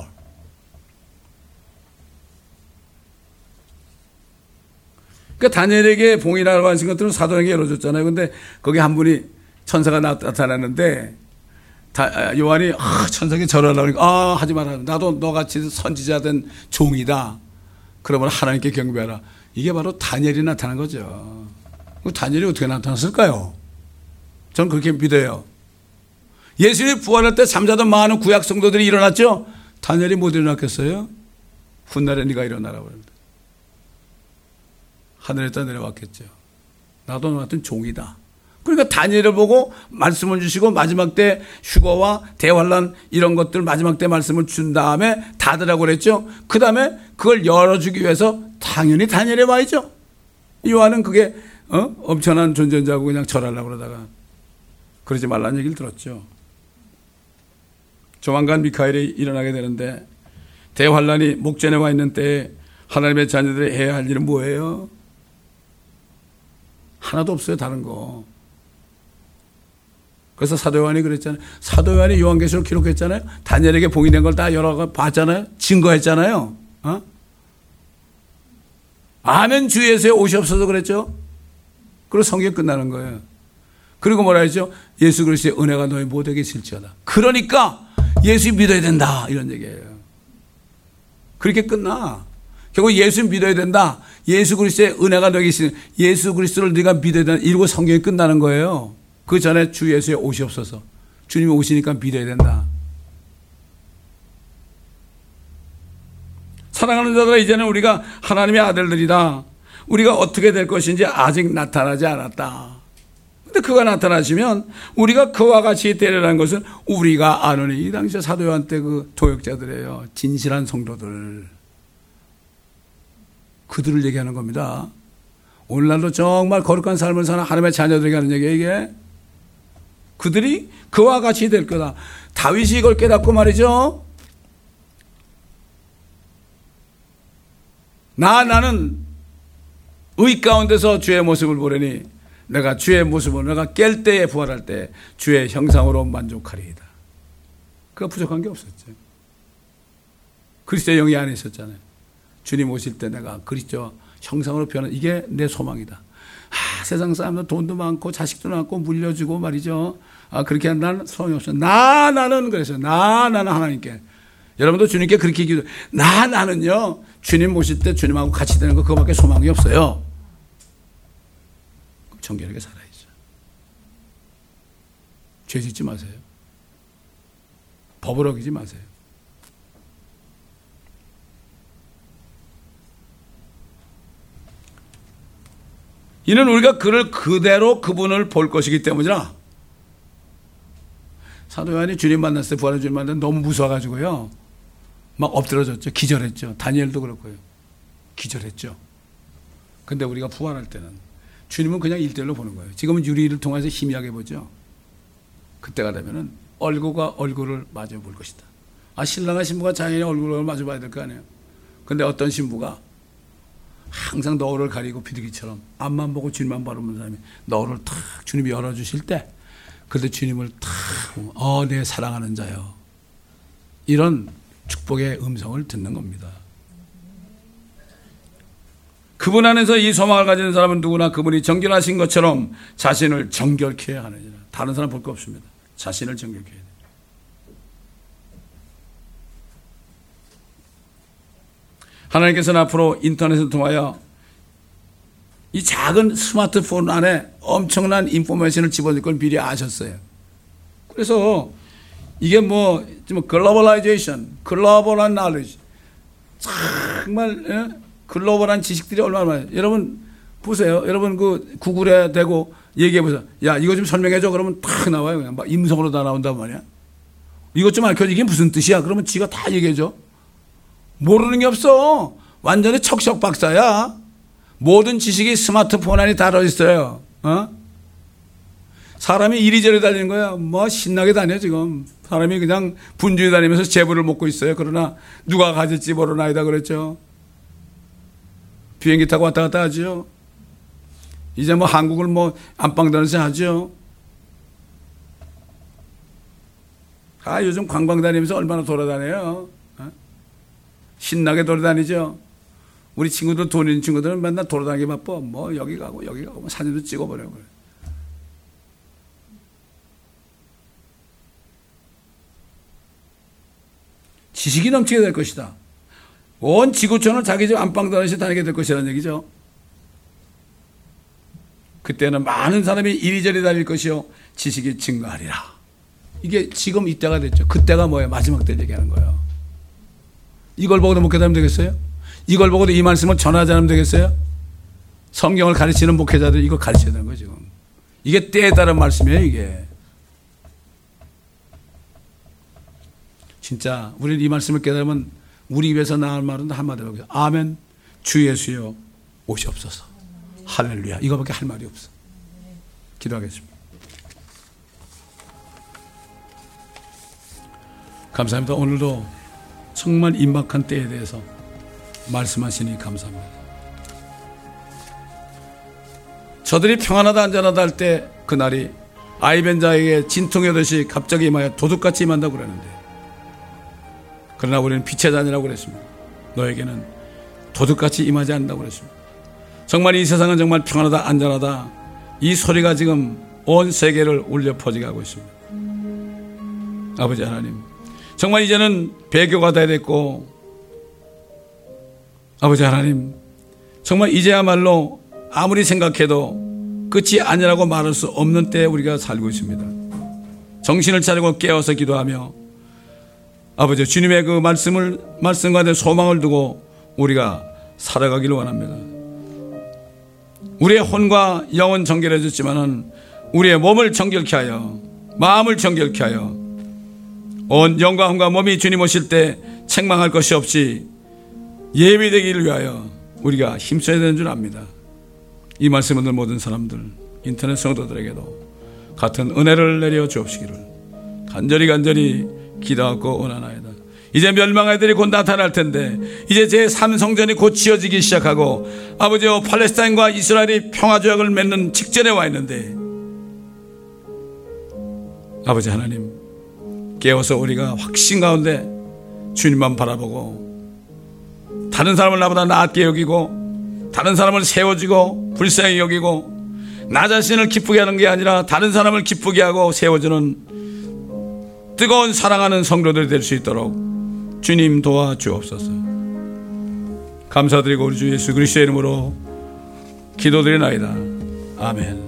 그러니까 다니엘에게 봉인하라고 하신 것들은 사도에게 열어줬잖아요. 근데 거기 한 분이 천사가 나타났는데 요한이 천사에게 절하라고 그러니까 하지 마라. 나도 너같이 선지자된 종이다. 그러면 하나님께 경배하라. 이게 바로 다니엘이 나타난 거죠. 다니엘이 어떻게 나타났을까요? 저는 그렇게 믿어요. 예수님이 부활할 때 잠자던 많은 구약 성도들이 일어났죠. 다니엘이 못 일어났겠어요? 훗날에 네가 일어나라고 그럽니다. 하늘에다 내려왔겠죠. 나도 너 같은 종이다. 그러니까 다니엘을 보고 말씀을 주시고 마지막 때 휴거와 대환란 이런 것들 마지막 때 말씀을 준 다음에 닫으라고 그랬죠. 그 다음에 그걸 열어주기 위해서 당연히 다니엘에 와야죠. 요한은 그게 엄청난 존재자고 그냥 절하려고 그러다가 그러지 말라는 얘기를 들었죠. 조만간 미카엘이 일어나게 되는데 대환란이 목전에 와 있는 때에 하나님의 자녀들이 해야 할 일은 뭐예요? 하나도 없어요. 다른 거. 그래서 사도 요한이 그랬잖아요. 사도 요한이 요한계시록 기록했잖아요. 다니엘에게 봉인된 걸 다 여러 봤잖아요. 증거했잖아요. 아멘 주 예수의 옷이 없어서 그랬죠. 그리고 성경 끝나는 거예요. 그리고 뭐라 했죠? 예수 그리스도의 은혜가 너희 모두에게 있을지어다. 그러니까 예수 믿어야 된다 이런 얘기예요. 그렇게 끝나. 결국 예수 믿어야 된다. 예수 그리스도의 은혜가 너에게 있으니 예수 그리스도를 네가 믿어야 된다. 이러고 성경이 끝나는 거예요. 그 전에 주 예수의 옷이 없어서 주님이 오시니까 믿어야 된다. 사랑하는 자들아, 이제는 우리가 하나님의 아들들이다. 우리가 어떻게 될 것인지 아직 나타나지 않았다. 근데 그가 나타나시면 우리가 그와 같이 되리라는 것은 우리가 아노니. 이 당시에 사도 요한 때 그 도역자들이에요. 진실한 성도들. 그들을 얘기하는 겁니다. 오늘날도 정말 거룩한 삶을 사는 하나님의 자녀들에게 하는 얘기예요, 이게. 그들이 그와 같이 될 거다. 다윗이 이걸 깨닫고 말이죠. 나는 의 가운데서 주의 모습을 보려니 내가 주의 모습을 내가 깰 때에 부활할 때 주의 형상으로 만족하리이다. 그가 부족한 게 없었죠. 그리스도의 영이 안에 있었잖아요. 주님 오실 때 내가 그리스도 형상으로 변한 이게 내 소망이다. 세상 사람들 돈도 많고 자식도 많고 물려주고 말이죠. 그렇게 한다는 소망이 없어. 나는 그래서 나는 하나님께. 여러분도 주님께 그렇게 기도. 나는요. 주님 모실 때 주님하고 같이 되는 거 그거밖에 소망이 없어요. 정결하게 살아야죠. 죄 짓지 마세요. 법을 어기지 마세요. 이는 우리가 그를 그대로 그분을 볼 것이기 때문이라. 사도 요한이 주님 만났을 때 부활한 주님 만났을 때 너무 무서워가지고요. 막 엎드러졌죠. 기절했죠. 다니엘도 그렇고요. 기절했죠. 근데 우리가 부활할 때는 주님은 그냥 1대1로 보는 거예요. 지금은 유리를 통해서 희미하게 보죠. 그때가 되면은 얼굴과 얼굴을 마주 볼 것이다. 신랑과 신부가 당연히 얼굴을 마주 봐야 될 거 아니에요. 근데 어떤 신부가 항상 너울을 가리고 비둘기처럼 앞만 보고 주님만 바라보는 사람이 너울을 탁 주님이 열어주실 때 그때 주님을 탁 내 사랑하는 자요. 이런 축복의 음성을 듣는 겁니다. 그분 안에서 이 소망을 가진 사람은 누구나 그분이 정결하신 것처럼 자신을 정결케 해야 하느니라. 다른 사람 볼 거 없습니다. 자신을 정결케 해야 돼요. 하나님께서는 앞으로 인터넷을 통하여 이 작은 스마트폰 안에 엄청난 인포메이션을 집어넣을 걸 미리 아셨어요. 그래서 이게 글로벌라이제이션, 글로벌한 knowledge, 정말 글로벌한 지식들이 얼마나 많아요. 여러분 보세요. 여러분 그 구글에 대고 얘기해 보세요. 야, 이거 좀 설명해 줘. 그러면 탁 나와요. 그냥 막 임성으로 다 나온단 말이야. 이것 좀 알려줘. 이게 무슨 뜻이야? 그러면 지가 다 얘기해 줘. 모르는 게 없어. 완전히 척척 박사야. 모든 지식이 스마트폰 안에 달아있어요. 사람이 이리저리 다니는 거야. 신나게 다녀 지금. 사람이 그냥 분주히 다니면서 제부를 먹고 있어요. 그러나 누가 가질지 모르는 아이다 그랬죠. 비행기 타고 왔다 갔다 하죠. 이제 한국을 안방 다니면서 하죠. 요즘 관광 다니면서 얼마나 돌아다녀요. 신나게 돌아다니죠. 우리 친구들 돈 있는 친구들은 맨날 돌아다니기 바빠. 여기 가고 사진도 찍어버려요. 지식이 넘치게 될 것이다. 온 지구촌을 자기 집 안방 다니면서 다니게 될 것이라는 얘기죠. 그때는 많은 사람이 이리저리 다닐 것이요 지식이 증가하리라. 이게 지금 이때가 됐죠. 그때가 뭐예요? 마지막 때 얘기하는 거예요. 이걸 보고도 목회자면 되겠어요? 이걸 보고도 이 말씀을 전하지 않으면 되겠어요? 성경을 가르치는 목회자들 이거 가르쳐야 되는 거예요. 지금 이게 때에 따른 말씀이에요. 이게 진짜 우리는 이 말씀을 깨달으면 우리 입에서 나올 말은 한마디로 하고요. 아멘. 주 예수여 오시옵소서. 할렐루야. 이거밖에 할 말이 없어. 기도하겠습니다. 감사합니다. 오늘도 정말 임박한 때에 대해서 말씀하시니 감사합니다. 저들이 평안하다 안전하다 할 때 그날이 아이벤 자에게 진통의 듯이 갑자기 임하여 도둑같이 임한다고 그러는데, 그러나 우리는 빛의 자녀라고 그랬습니다. 너에게는 도둑같이 임하지 않는다고 그랬습니다. 정말 이 세상은 정말 평안하다 안전하다 이 소리가 지금 온 세계를 울려 퍼지게 하고 있습니다. 아버지 하나님, 정말 이제는 배교가 돼야 됐고, 아버지 하나님, 정말 이제야말로 아무리 생각해도 끝이 아니라고 말할 수 없는 때에 우리가 살고 있습니다. 정신을 차리고 깨어서 기도하며 아버지 주님의 그 말씀과 내 소망을 두고 우리가 살아가기를 원합니다. 우리의 혼과 영은 정결해 졌지만은 우리의 몸을 정결케 하여 마음을 정결케 하여 온 영과 혼과 몸이 주님 오실 때 책망할 것이 없이 예비되기를 위하여 우리가 힘써야 되는 줄 압니다. 이 말씀을 듣는 모든 사람들, 인터넷 성도들에게도 같은 은혜를 내려 주옵시기를 간절히 기도하고 원하나이다. 이제 멸망의 들이 곧 나타날 텐데 이제 제3성전이 곧 지어지기 시작하고 아버지여 팔레스타인과 이스라엘이 평화조약을 맺는 직전에 와 있는데 아버지 하나님, 깨워서 우리가 확신 가운데 주님만 바라보고 다른 사람을 나보다 낫게 여기고 다른 사람을 세워주고 불쌍히 여기고 나 자신을 기쁘게 하는 게 아니라 다른 사람을 기쁘게 하고 세워주는 뜨거운 사랑하는 성도들이 될 수 있도록 주님 도와주옵소서. 감사드리고 우리 주 예수 그리스도의 이름으로 기도드리나이다. 아멘.